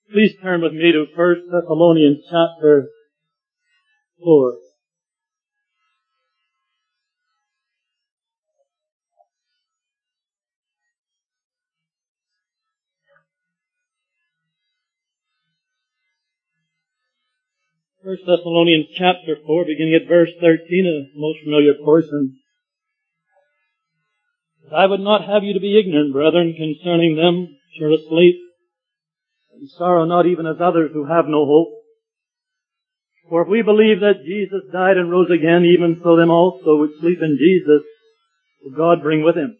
Please turn with me to 1 Thessalonians chapter 4. First Thessalonians chapter 4, beginning at verse 13, a most familiar portion. I would not have you to be ignorant, brethren, concerning them which are asleep, and sorrow not even as others who have no hope. For if we believe that Jesus died and rose again, even so them also which sleep in Jesus will God bring with him.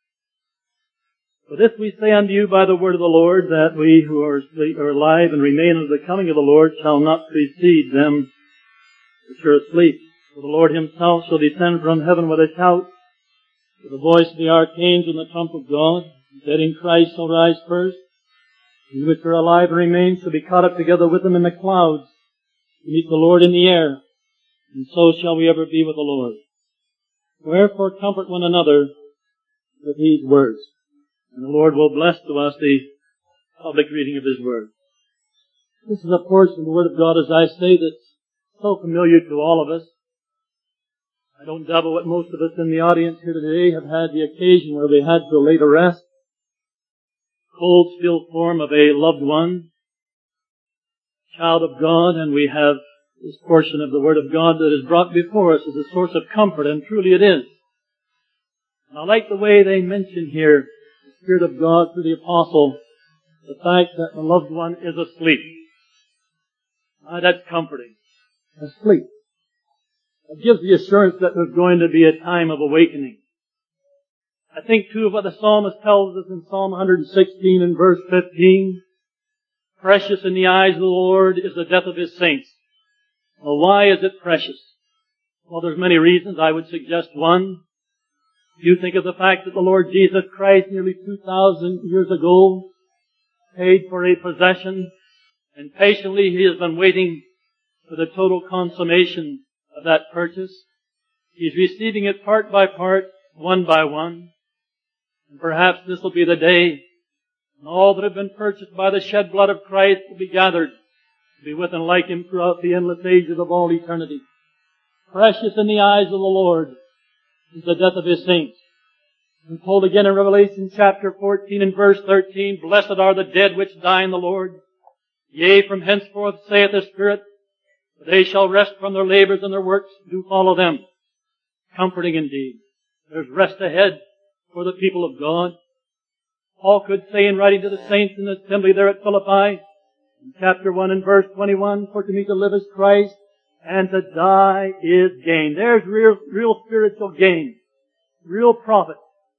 For this we say unto you by the word of the Lord, that we who are alive and remain unto the coming of the Lord shall not precede them which are asleep. For the Lord himself shall descend from heaven with a shout, with the voice of the archangel and the trump of God. The dead in Christ shall rise first, and which are alive and remain shall be caught up together with them in the clouds to meet the Lord in the air, and so shall we ever be with the Lord. Wherefore comfort one another with these words. And the Lord will bless to us the public reading of His Word. This is a portion of the Word of God, as I say, that's so familiar to all of us. I don't doubt what most of us in the audience here today have had the occasion where we had to lay to rest cold, still form of a loved one, child of God, and we have this portion of the Word of God that is brought before us as a source of comfort, and truly it is. And I like the way they mention here, the Spirit of God through the Apostle, the fact that the loved one is asleep. That's comforting. Asleep. It gives the assurance that there's going to be a time of awakening. I think too of what the psalmist tells us in Psalm 116 and verse 15. Precious in the eyes of the Lord is the death of His saints. Well, why is it precious? Well, there's many reasons. I would suggest one. You think of the fact that the Lord Jesus Christ nearly 2,000 years ago paid for a possession, and patiently He has been waiting for the total consummation of that purchase. He's receiving it part by part, one by one. And perhaps this will be the day when all that have been purchased by the shed blood of Christ will be gathered to be with and like Him throughout the endless ages of all eternity. Precious in the eyes of the Lord is the death of His saints. And told again in Revelation chapter 14 and verse 13, Blessed are the dead which die in the Lord. Yea, from henceforth, saith the Spirit, they shall rest from their labors, and their works do follow them. Comforting indeed. There's rest ahead for the people of God. Paul could say in writing to the saints in the assembly there at Philippi, in chapter 1 and verse 21, For to me to live is Christ, and to die is gain. There's real spiritual gain. Real profit.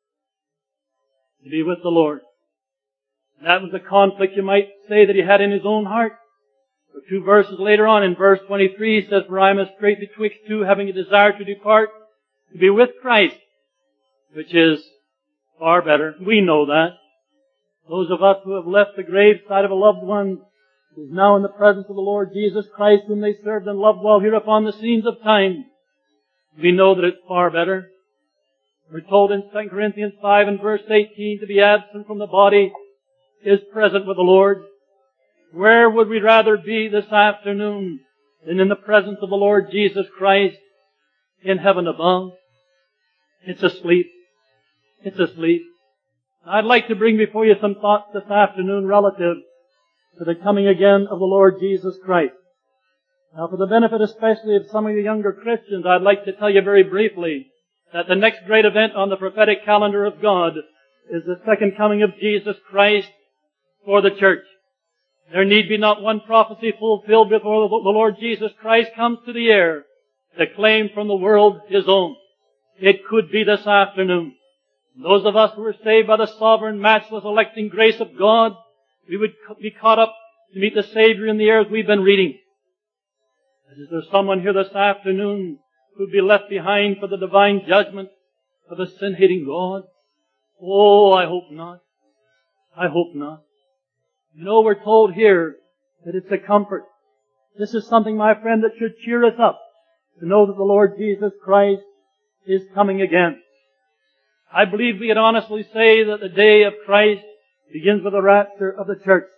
To be with the Lord. And that was the conflict, you might say, that he had in his own heart. For 2 verses later on, in verse 23, he says, For I am strait betwixt two, having a desire to depart, to be with Christ, which is far better. We know that. Those of us who have left the graveside of a loved one who is now in the presence of the Lord Jesus Christ, whom they served and loved while here upon the scenes of time, we know that it's far better. We're told in 2 Corinthians 5 and verse 18, to be absent from the body is present with the Lord. Where would we rather be this afternoon than in the presence of the Lord Jesus Christ in heaven above? It's asleep. It's asleep. I'd like to bring before you some thoughts this afternoon relative to the coming again of the Lord Jesus Christ. Now, for the benefit especially of some of the younger Christians, I'd like to tell you very briefly that the next great event on the prophetic calendar of God is the second coming of Jesus Christ for the church. There need be not one prophecy fulfilled before the Lord Jesus Christ comes to the air to claim from the world His own. It could be this afternoon. Those of us who are saved by the sovereign, matchless, electing grace of God, we would be caught up to meet the Savior in the air as we've been reading. Is there someone here this afternoon who would be left behind for the divine judgment of a sin-hating God? Oh, I hope not. I hope not. You know, we're told here that it's a comfort. This is something, my friend, that should cheer us up to know that the Lord Jesus Christ is coming again. I believe we can honestly say that the day of Christ begins with the rapture of the church.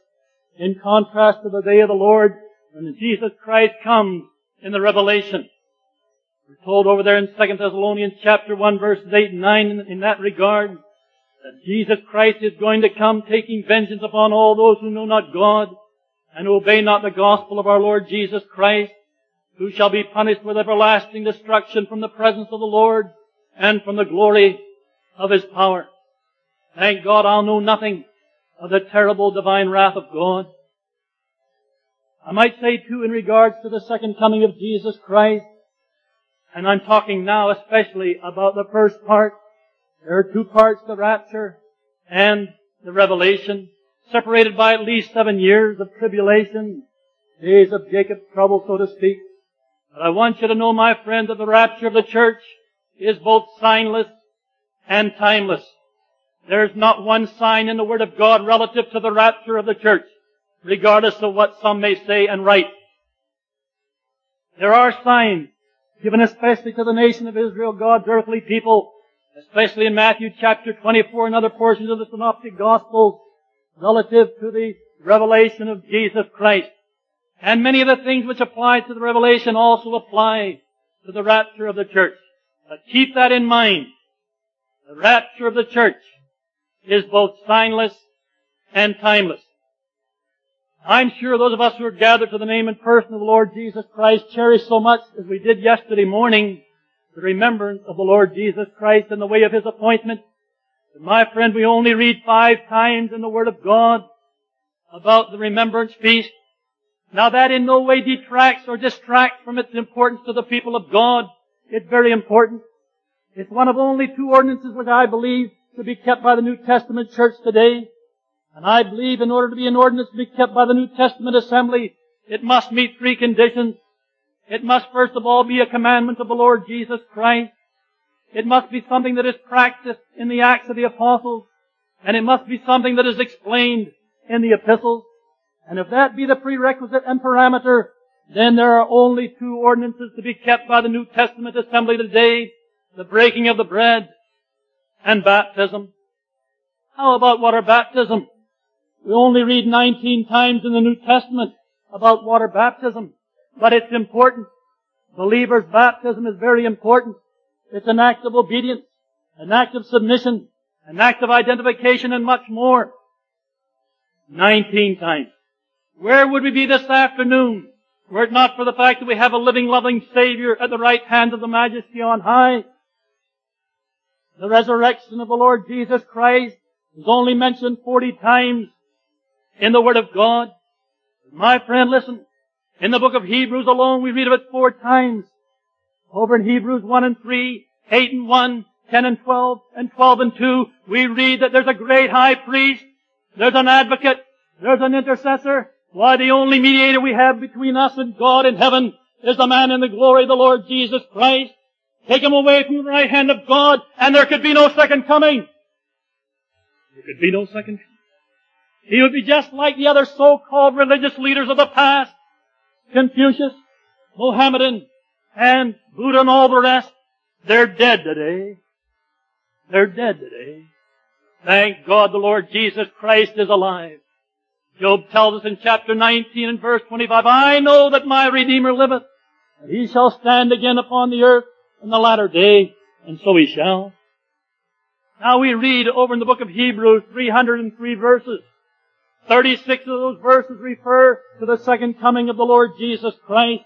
in contrast to the day of the Lord when Jesus Christ comes in the revelation. We're told over there in 2 Thessalonians chapter 1 verses 8 and 9 in that regard that Jesus Christ is going to come taking vengeance upon all those who know not God and who obey not the gospel of our Lord Jesus Christ, who shall be punished with everlasting destruction from the presence of the Lord and from the glory of His power. Thank God I'll know nothing of the terrible divine wrath of God. I might say too in regards to the second coming of Jesus Christ, and I'm talking now especially about the first part. There are two parts, the rapture and the revelation, separated by at least 7 years of tribulation, days of Jacob's trouble, so to speak. But I want you to know, my friend, that the rapture of the church is both signless and timeless. There's not one sign in the Word of God relative to the rapture of the church, regardless of what some may say and write. There are signs given especially to the nation of Israel, God's earthly people, especially in Matthew chapter 24 and other portions of the Synoptic Gospels, relative to the revelation of Jesus Christ. And many of the things which apply to the revelation also apply to the rapture of the church. But keep that in mind. The rapture of the church is both signless and timeless. I'm sure those of us who are gathered to the name and person of the Lord Jesus Christ cherish so much, as we did yesterday morning, the remembrance of the Lord Jesus Christ in the way of His appointment. And my friend, we only read 5 times in the Word of God about the remembrance feast. Now that in no way detracts or distracts from its importance to the people of God. It's very important. It's one of only 2 ordinances which I believe should be kept by the New Testament church today. And I believe in order to be an ordinance to be kept by the New Testament assembly, it must meet 3 conditions. It must first of all be a commandment of the Lord Jesus Christ. It must be something that is practiced in the Acts of the Apostles. And it must be something that is explained in the epistles. And if that be the prerequisite and parameter, then there are only 2 ordinances to be kept by the New Testament assembly today: the breaking of the bread and baptism. How about water baptism? We only read 19 times in the New Testament about water baptism, but it's important. Believers' baptism is very important. It's an act of obedience, an act of submission, an act of identification, and much more. 19 times. Where would we be this afternoon were it not for the fact that we have a living, loving Savior at the right hand of the Majesty on high? The resurrection of the Lord Jesus Christ is only mentioned 40 times in the Word of God. My friend, listen. In the book of Hebrews alone, we read of it 4 times. Over in Hebrews 1 and 3, 8 and 1, 10 and 12, and 12 and 2, we read that there's a great high priest, there's an advocate, there's an intercessor. Why, the only mediator we have between us and God in heaven is the man in the glory of the Lord Jesus Christ. Take Him away from the right hand of God, and there could be no second coming. There could be no second coming. He would be just like the other so-called religious leaders of the past. Confucius, Mohammedan, and Buddha and all the rest. They're dead today. They're dead today. Thank God the Lord Jesus Christ is alive. Job tells us in chapter 19 and verse 25, I know that my Redeemer liveth, and He shall stand again upon the earth in the latter day, and so He shall. Now we read over in the book of Hebrews 303 verses. 36 of those verses refer to the second coming of the Lord Jesus Christ.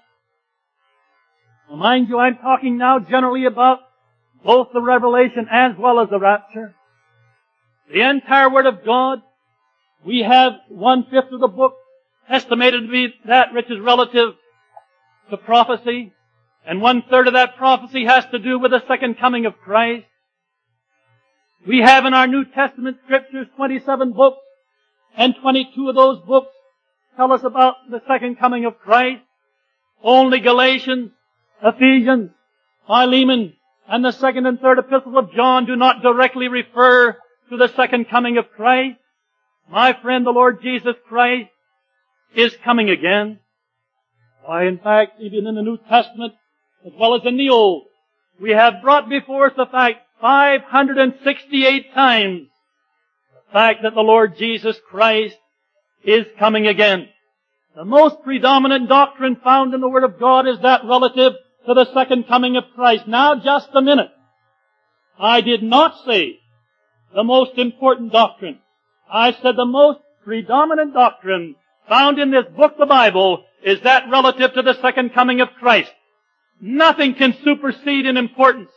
Now mind you, I'm talking now generally about both the revelation as well as the rapture. The entire Word of God, we have 1/5 of the book estimated to be that which is relative to prophecy, and 1/3 of that prophecy has to do with the second coming of Christ. We have in our New Testament scriptures 27 books, and 22 of those books tell us about the second coming of Christ. Only Galatians, Ephesians, Philemon, and the 2nd and 3rd epistles of John do not directly refer to the second coming of Christ. My friend, the Lord Jesus Christ is coming again. Why, in fact, even in the New Testament, as well as in the Old, we have brought before us the fact 568 times the fact that the Lord Jesus Christ is coming again. The most predominant doctrine found in the Word of God is that relative to the second coming of Christ. Now, just a minute. I did not say the most important doctrine. I said the most predominant doctrine found in this book, the Bible, is that relative to the second coming of Christ. Nothing can supersede in importance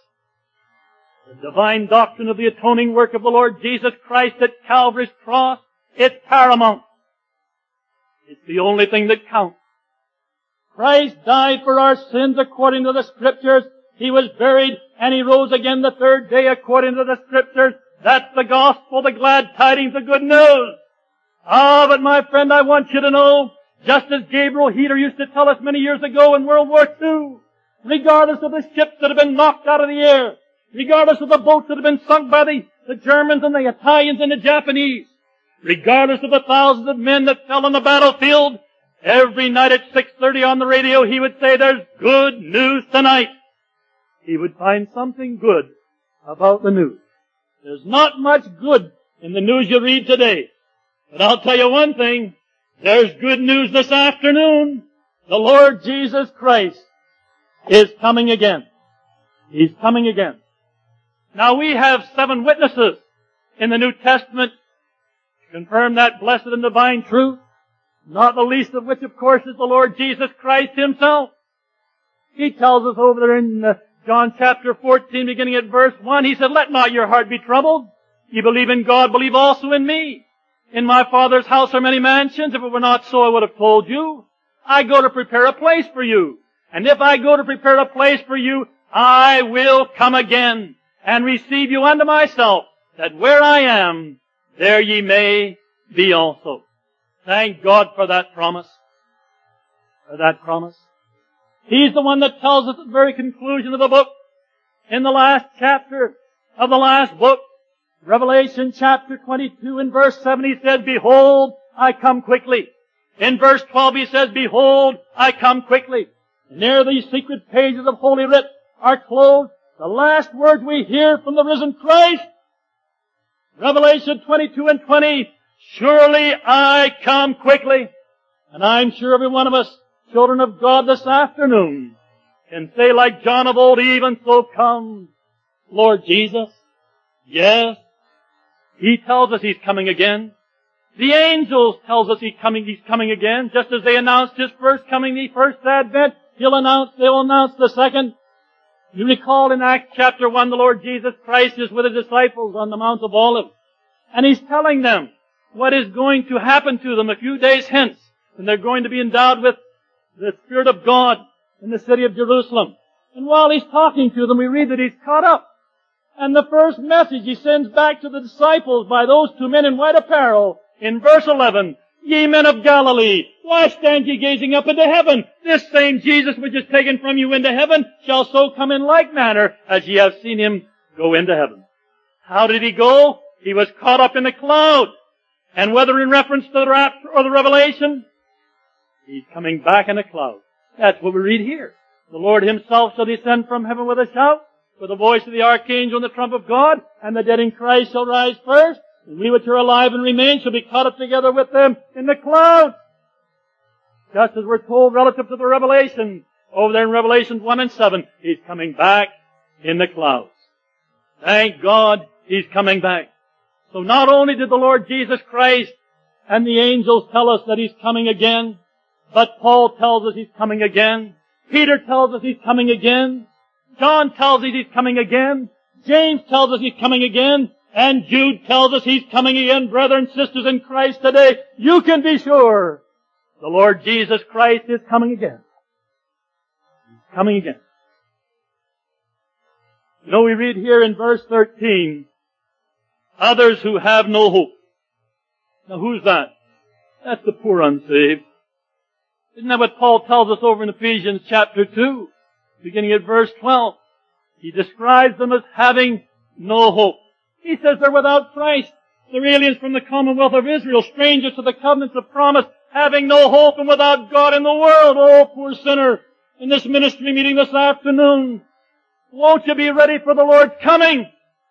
the divine doctrine of the atoning work of the Lord Jesus Christ at Calvary's cross. It's paramount. It's the only thing that counts. Christ died for our sins according to the Scriptures. He was buried and He rose again the third day according to the Scriptures. That's the gospel, the glad tidings, the good news. But my friend, I want you to know, just as Gabriel Heater used to tell us many years ago in World War II, regardless of the ships that have been knocked out of the air, regardless of the boats that have been sunk by the Germans and the Italians and the Japanese, regardless of the thousands of men that fell on the battlefield, every night at 6:30 on the radio he would say, there's good news tonight. He would find something good about the news. There's not much good in the news you read today. But I'll tell you one thing, there's good news this afternoon. The Lord Jesus Christ is coming again. He's coming again. Now we have 7 witnesses in the New Testament to confirm that blessed and divine truth, not the least of which, of course, is the Lord Jesus Christ Himself. He tells us over there in John chapter 14, beginning at verse 1, He said, let not your heart be troubled. You believe in God, believe also in me. In my Father's house are many mansions. If it were not so, I would have told you. I go to prepare a place for you. And if I go to prepare a place for you, I will come again and receive you unto myself, that where I am, there ye may be also. Thank God for that promise. For that promise. He's the one that tells us at the very conclusion of the book, in the last chapter of the last book, Revelation chapter 22 in verse 7, He says, behold, I come quickly. In verse 12 He says, behold, I come quickly. And there these secret pages of Holy Writ are closed. The last words we hear from the risen Christ, Revelation 22 and 20, surely I come quickly. And I'm sure every one of us, children of God this afternoon, can say like John of old, even so come, Lord Jesus. Yes, He tells us He's coming again. The angels tells us He's coming again. Just as they announced His first coming, the first advent, they will announce the second. You recall in Acts chapter 1, the Lord Jesus Christ is with His disciples on the Mount of Olives. And He's telling them what is going to happen to them a few days hence. And they're going to be endowed with the Spirit of God in the city of Jerusalem. And while He's talking to them, we read that He's caught up. And the first message He sends back to the disciples by those 2 men in white apparel, in verse 11, ye men of Galilee, why stand ye gazing up into heaven? This same Jesus which is taken from you into heaven shall so come in like manner as ye have seen Him go into heaven. How did He go? He was caught up in the cloud. And whether in reference to the rapture or the revelation, He's coming back in a cloud. That's what we read here. The Lord Himself shall descend from heaven with a shout, with the voice of the archangel and the trump of God, and the dead in Christ shall rise first, and we which are alive and remain shall be caught up together with them in the clouds. Just as we're told relative to the revelation, over there in Revelations 1 and 7, He's coming back in the clouds. Thank God He's coming back. So not only did the Lord Jesus Christ and the angels tell us that He's coming again, but Paul tells us He's coming again. Peter tells us He's coming again. John tells us He's coming again. James tells us He's coming again. And Jude tells us He's coming again. Brethren and sisters in Christ today, you can be sure the Lord Jesus Christ is coming again. He's coming again. You know, we read here in verse 13, others who have no hope. Now who's that? That's the poor unsaved. Isn't that what Paul tells us over in Ephesians chapter 2, beginning at verse 12? He describes them as having no hope. He says they're without Christ. They're aliens from the commonwealth of Israel, strangers to the covenants of promise, having no hope and without God in the world. Oh, poor sinner, in this ministry meeting this afternoon, won't you be ready for the Lord's coming?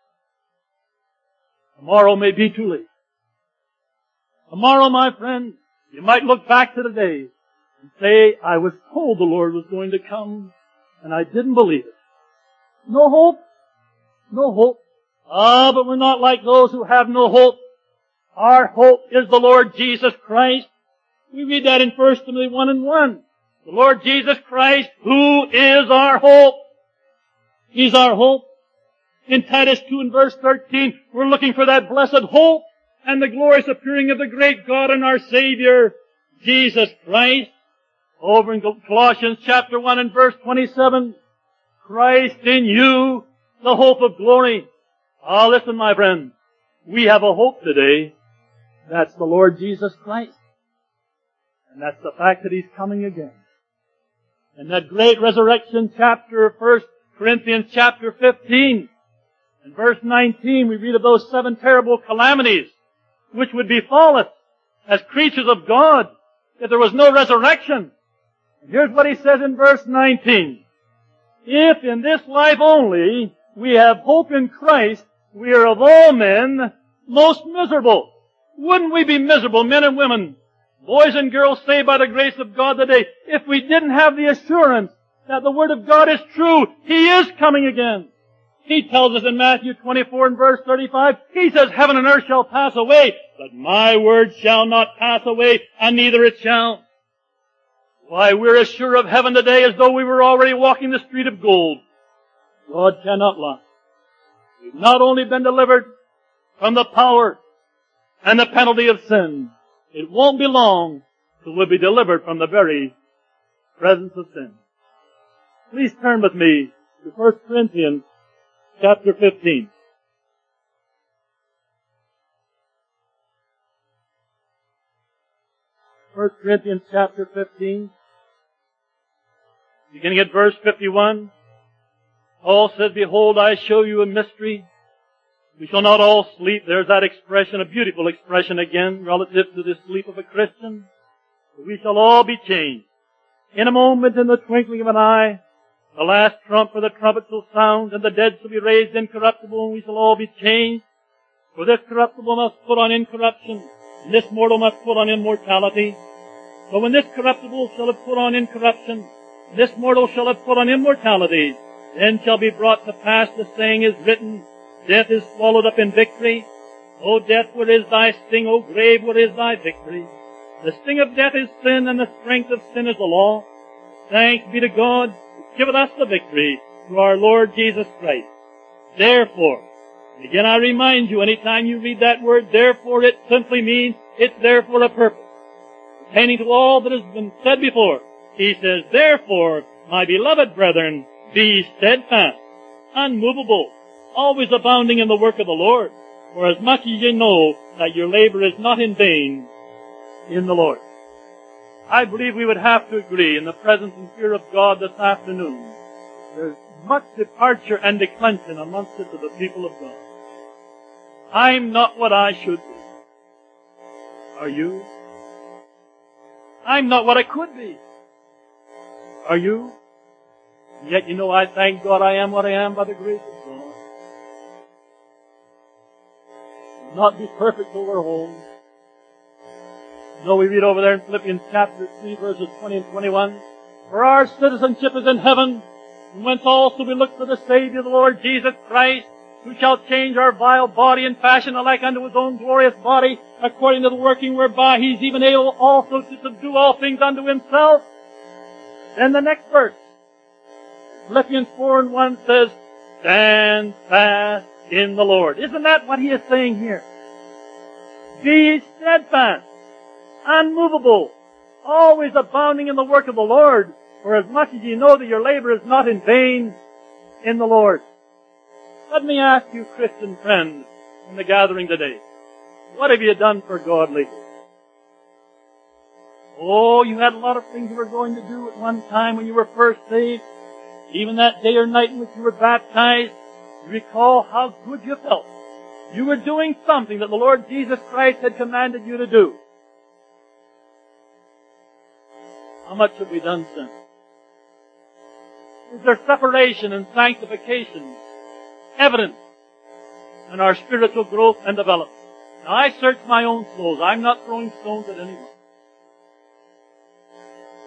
Tomorrow may be too late. Tomorrow, my friend, You might look back to the day and say, I was told the Lord was going to come, and I didn't believe it. No hope? No hope. Ah, but we're not like those who have no hope. Our hope is the Lord Jesus Christ. We read that in 1 Timothy 1:1. The Lord Jesus Christ, who is our hope. He's our hope. In Titus 2 and verse 13, we're looking for that blessed hope and the glorious appearing of the great God and our Savior, Jesus Christ. Over in Colossians chapter 1 and verse 27, Christ in you, the hope of glory. Ah, listen, my friend. We have a hope today. That's the Lord Jesus Christ. And that's the fact that He's coming again. In that great resurrection chapter, 1 Corinthians chapter 15, in verse 19, we read of those 7 terrible calamities which would befall us as creatures of God if there was no resurrection. And here's what he says in verse 19. If in this life only we have hope in Christ, we are of all men most miserable. Wouldn't we be miserable, men and women, boys and girls saved by the grace of God today, if we didn't have the assurance that the Word of God is true? He is coming again. He tells us in Matthew 24 and verse 35, He says, heaven and earth shall pass away, but my word shall not pass away, and neither it shall. Why, we're as sure of heaven today as though we were already walking the street of gold. God cannot lie. We've not only been delivered from the power and the penalty of sin, it won't be long till we'll be delivered from the very presence of sin. Please turn with me to 1 Corinthians chapter 15. 1 Corinthians chapter 15, beginning at verse 51. Paul says, behold, I show you a mystery. We shall not all sleep. There's that expression, a beautiful expression again, relative to the sleep of a Christian. But we shall all be changed. In a moment, in the twinkling of an eye, the last trump or the trumpet shall sound, and the dead shall be raised incorruptible, and we shall all be changed. For this corruptible must put on incorruption, and this mortal must put on immortality. So when this corruptible shall have put on incorruption, and this mortal shall have put on immortality, then shall be brought to pass the saying is written, death is swallowed up in victory. O death, where is thy sting? O grave, where is thy victory? The sting of death is sin, and the strength of sin is the law. Thanks be to God, who giveth us the victory through our Lord Jesus Christ. Therefore, and again I remind you, anytime you read that word, therefore, it simply means it's there for a purpose. Pertaining to all that has been said before, he says, therefore, my beloved brethren, be ye steadfast, unmovable, always abounding in the work of the Lord, for as much as ye know that your labor is not in vain in the Lord. I believe we would have to agree in the presence and fear of God this afternoon. There's much departure and declension amongst it of the people of God. I'm not what I should be. Are you? I'm not what I could be. Are you? And yet, you know, I thank God I am what I am by the grace of God. We'll not be perfect till we're home. No, we read over there in Philippians chapter 3, verses 20 and 21. For our citizenship is in heaven, from whence also we look for the Savior, the Lord Jesus Christ, who shall change our vile body and fashion alike unto His own glorious body, according to the working whereby He's even able also to subdue all things unto Himself. Then the next verse, Philippians 4 and 1 says, stand fast in the Lord. Isn't that what he is saying here? Be steadfast, unmovable, always abounding in the work of the Lord, for as much as you know that your labor is not in vain in the Lord. Let me ask you, Christian friends, in the gathering today, what have you done for God lately? Oh, you had a lot of things you were going to do at one time when you were first saved. Even that day or night in which you were baptized, you recall how good you felt. You were doing something that the Lord Jesus Christ had commanded you to do. How much have we done since? Is there separation and sanctification evident in our spiritual growth and development? Now, I search my own souls. I'm not throwing stones at anyone.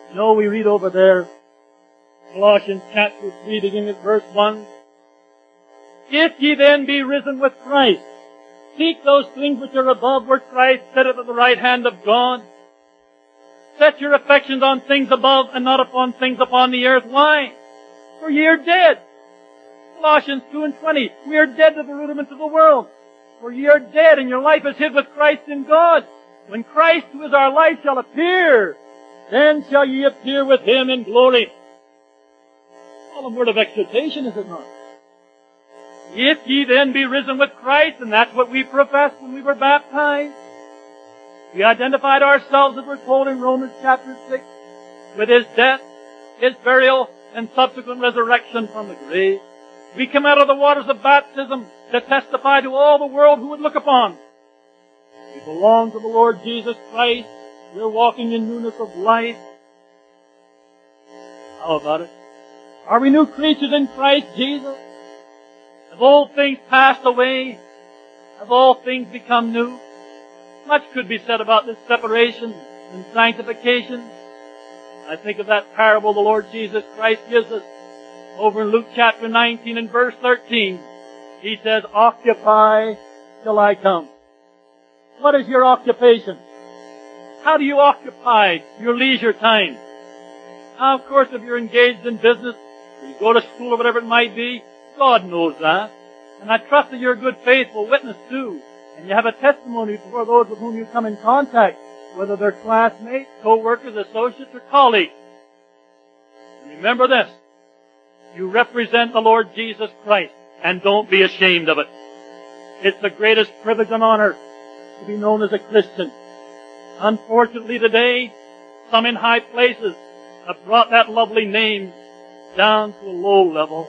No, we read over there, Colossians chapter 3, beginning at verse 1. If ye then be risen with Christ, seek those things which are above, where Christ sitteth at the right hand of God. Set your affections on things above and not upon things upon the earth. Why? For ye are dead. Colossians 2:20. We are dead to the rudiments of the world. For ye are dead, and your life is hid with Christ in God. When Christ, who is our life, shall appear, then shall ye appear with Him in glory. All a word of exhortation, is it not? If ye then be risen with Christ, and that's what we professed when we were baptized. We identified ourselves, as we're told in Romans chapter 6, with His death, His burial, and subsequent resurrection from the grave. We come out of the waters of baptism to testify to all the world who would look upon. We belong to the Lord Jesus Christ. We're walking in newness of life. How about it? Are we new creatures in Christ Jesus? Have old things passed away? Have all things become new? Much could be said about this separation and sanctification. I think of that parable the Lord Jesus Christ gives us over in Luke chapter 19 and verse 13. He says, occupy till I come. What is your occupation? How do you occupy your leisure time? Now, of course, if you're engaged in business, or you go to school or whatever it might be, God knows that. And I trust that you're a good, faithful witness too. And you have a testimony for those with whom you come in contact, whether they're classmates, co-workers, associates, or colleagues. And remember this. You represent the Lord Jesus Christ, and don't be ashamed of it. It's the greatest privilege and honor to be known as a Christian. Unfortunately today, some in high places have brought that lovely name down to a low level.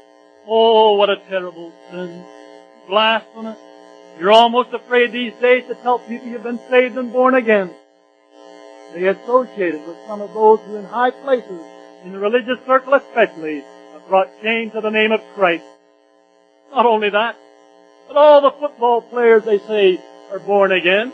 Oh, what a terrible sin. Blasphemous. You're almost afraid these days to tell people you've been saved and born again. They associated with some of those who in high places, in the religious circle especially, have brought shame to the name of Christ. Not only that, but all the football players, they say, are born again.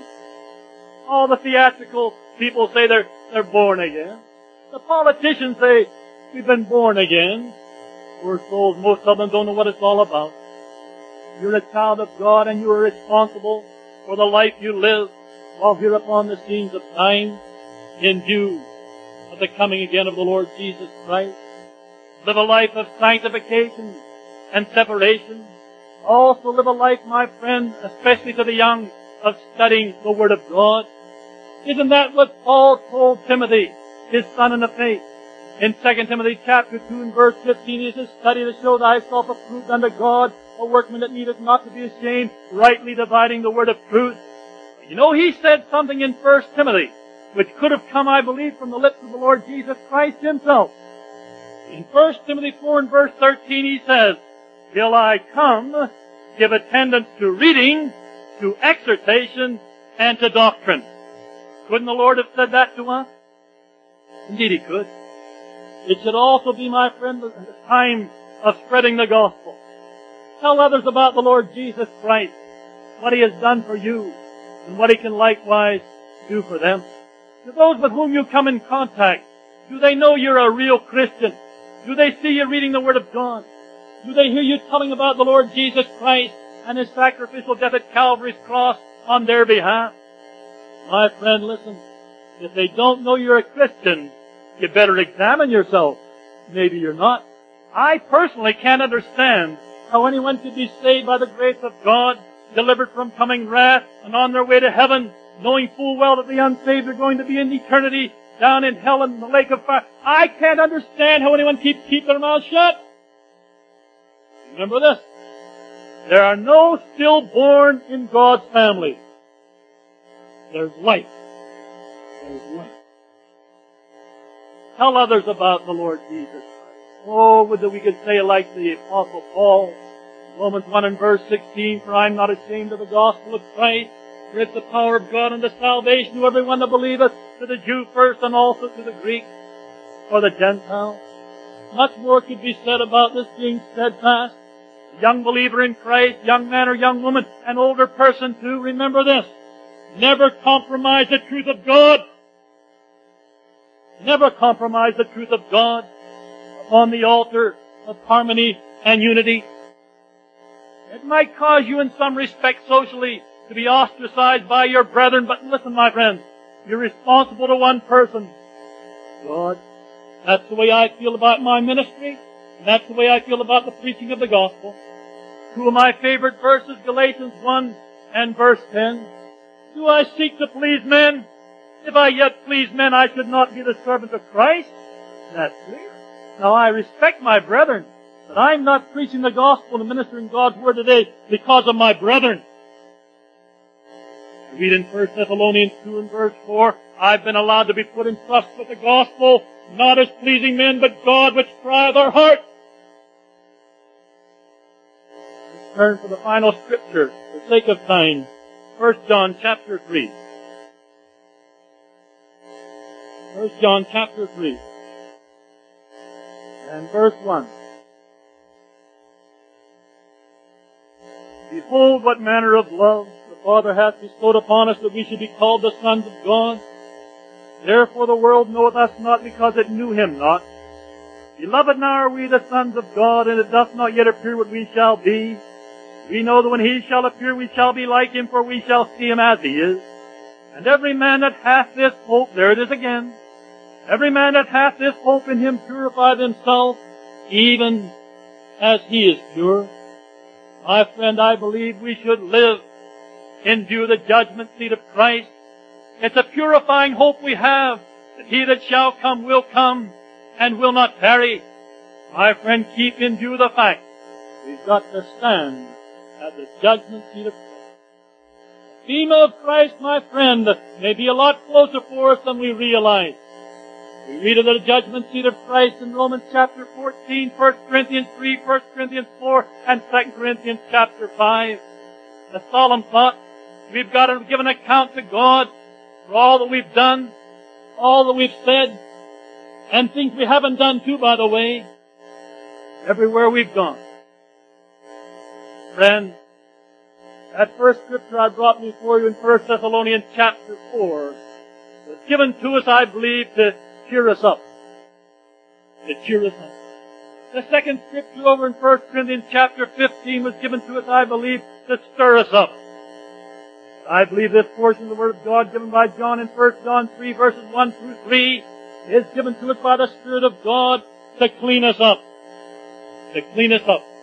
All the theatrical people say they're born again. The politicians say, we've been born again. Poor souls, most of them don't know what it's all about. You're a child of God, and you are responsible for the life you live while here upon the scenes of time, in view of the coming again of the Lord Jesus Christ. Live a life of sanctification and separation. Also live a life, my friend, especially to the young, of studying the Word of God. Isn't that what Paul told Timothy, his son in the faith? In 2 Timothy chapter 2 and verse 15, he says, study to show thyself approved unto God, a workman that needeth not to be ashamed, rightly dividing the word of truth. You know, he said something in 1 Timothy, which could have come, I believe, from the lips of the Lord Jesus Christ Himself. In 1 Timothy 4 and verse 13, he says, till I come, give attendance to reading, to exhortation, and to doctrine. Couldn't the Lord have said that to us? Indeed He could. It should also be, my friend, a time of spreading the gospel. Tell others about the Lord Jesus Christ, what He has done for you, and what He can likewise do for them. To those with whom you come in contact, do they know you're a real Christian? Do they see you reading the Word of God? Do they hear you telling about the Lord Jesus Christ and His sacrificial death at Calvary's cross on their behalf? My friend, listen. If they don't know you're a Christian, you better examine yourself. Maybe you're not. I personally can't understand how anyone could be saved by the grace of God, delivered from coming wrath, and on their way to heaven, knowing full well that the unsaved are going to be in eternity down in hell in the lake of fire. I can't understand how anyone keep their mouth shut. Remember this. There are no stillborn in God's family. There's life. There's life. Tell others about the Lord Jesus Christ. Oh, would that we could say like the Apostle Paul, Romans 1 and verse 16, for I am not ashamed of the gospel of Christ, for it's the power of God unto salvation to everyone that believeth, to the Jew first and also to the Greek, or the Gentile. Much more could be said about this being steadfast. Young believer in Christ, young man or young woman, an older person too, remember this. Never compromise the truth of God. never compromise the truth of God upon the altar of harmony and unity. It might cause you in some respect socially to be ostracized by your brethren, but listen, my friends, you're responsible to one person, God. That's the way I feel about my ministry, and that's the way I feel about the preaching of the gospel. Two of my favorite verses, Galatians 1 and verse 10. Do I seek to please men? If I yet please men, I should not be the servant of Christ. That's clear. Now I respect my brethren, but I'm not preaching the gospel and ministering God's word today because of my brethren. I read in 1 Thessalonians 2 and verse 4, I've been allowed to be put in trust with the gospel, not as pleasing men, but God which trieth our hearts. Let's turn to the final scripture, for the sake of time. 1 John chapter 3. 1 John chapter 3. And verse 1. Behold what manner of love the Father hath bestowed upon us, that we should be called the sons of God. Therefore the world knoweth us not, because it knew him not. Beloved, now are we the sons of God, and it doth not yet appear what we shall be. We know that when he shall appear, we shall be like him, for we shall see him as he is. And every man that hath this hope, there it is again, every man that hath this hope in him purifieth himself, even as he is pure. My friend, I believe we should live in view of the judgment seat of Christ. It's a purifying hope we have, that he that shall come will come and will not tarry. My friend, keep in view the fact we've got to stand at the judgment seat of Christ. The theme of Christ, my friend, may be a lot closer for us than we realize. We read of the judgment seat of Christ in Romans chapter 14, 1 Corinthians 3, 1 Corinthians 4, and 2 Corinthians chapter 5. A solemn thought. We've got to give an account to God for all that we've done, all that we've said, and things we haven't done too, by the way, everywhere we've gone. Friend, that first scripture I brought before you in 1 Thessalonians chapter 4 was given to us, I believe, to cheer us up. To cheer us up. The second scripture over in 1 Corinthians chapter 15 was given to us, I believe, to stir us up. I believe this portion of the Word of God given by John in 1 John 3 verses 1 through 3 is given to us by the Spirit of God to clean us up. To clean us up.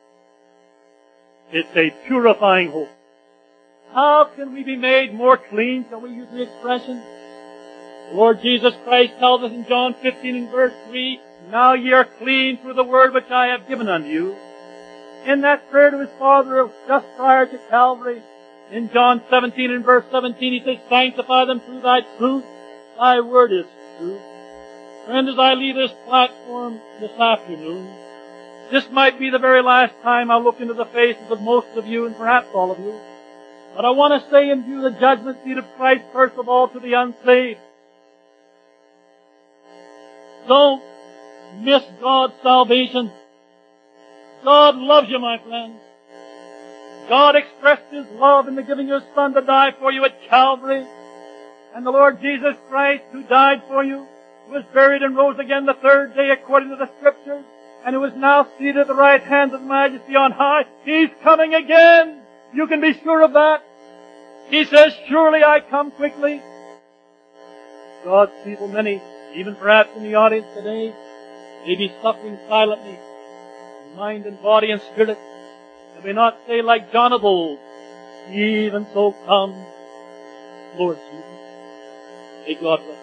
It's a purifying hope. How can we be made more clean? Shall we use the expression? The Lord Jesus Christ tells us in John 15 and verse 3, Now ye are clean through the word which I have given unto you. In that prayer to his Father just prior to Calvary, in John 17 and verse 17, he says, Sanctify them through thy truth. Thy word is truth. Friend, as I leave this platform this afternoon, this might be the very last time I look into the faces of most of you and perhaps all of you. But I want to say in view of the judgment seat of Christ, first of all, to the unsaved. Don't miss God's salvation. God loves you, my friend. God expressed His love in the giving of His Son to die for you at Calvary. And the Lord Jesus Christ, who died for you, was buried and rose again the third day according to the Scriptures, and who is now seated at the right hand of the Majesty on high. He's coming again. You can be sure of that. He says, Surely I come quickly. God's people, many, even perhaps in the audience today, may be suffering silently, in mind and body and spirit. They may not say like John of old, Even so come, Lord Jesus. May God bless.